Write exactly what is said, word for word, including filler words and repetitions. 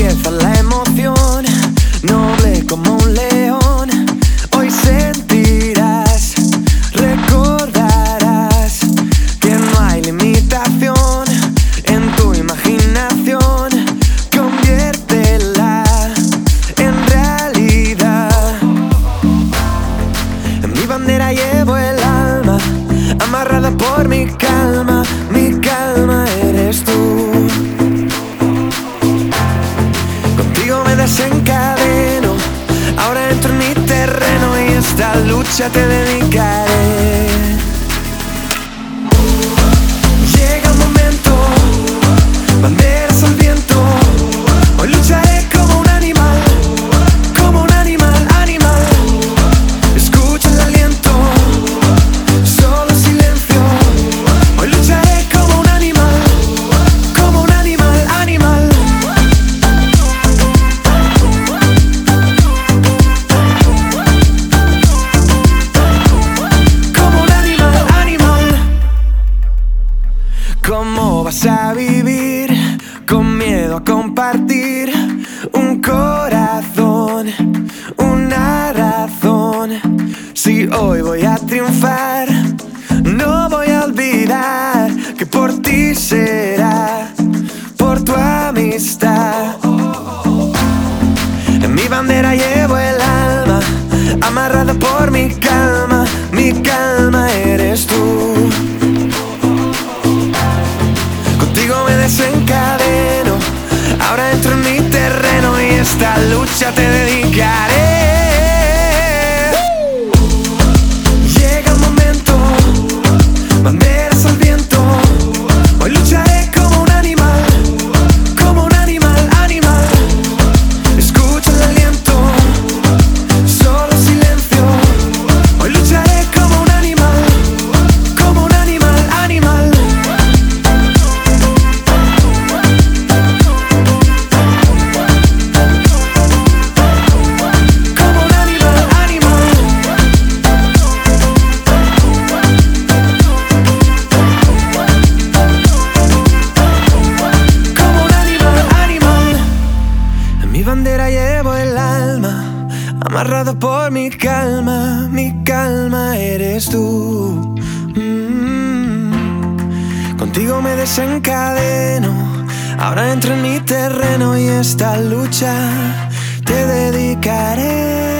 empieza la emoción, noble como un león. Hoy sentirás, recordarás que no hay limitación en tu imaginación. Conviértela en realidad. En mi bandera llevo el alma, amarrada por mi calma. Mi calma eres tú. Contigo me desencadeno, ahora entro en mi terreno y esta lucha te dedicaré. Llega el momento, banderas al viento. Hoy lucharé como un animal, como un animal, animal. Escucha el aliento, solo silencio. Hoy lucharé como un animal, como un animal, animal. Como un animal, animal. ¿Cómo vas a vivir con miedo a compartir un corazón, una razón? Si hoy voy a triunfar, no voy a olvidar que por ti será, por tu amistad. En mi bandera llevo el alma, amarrada por mi calma. Mi calma eres tú. Contigo me desencadeno, ahora entro en mi terreno y esta lucha te dedicaré. Llega el momento, banderas al viento. Hoy lucharé como un animal, como un animal, animal. Escucha el aliento, solo silencio. Hoy lucharé como un animal, como un animal, animal. Como un animal, animal. Como un animal, animal. En mi bandera llevo el alma, amarrado por mi calma. Mi calma eres tú. Mm. Contigo me desencadeno, ahora entro en mi terreno y esta lucha te dedicaré.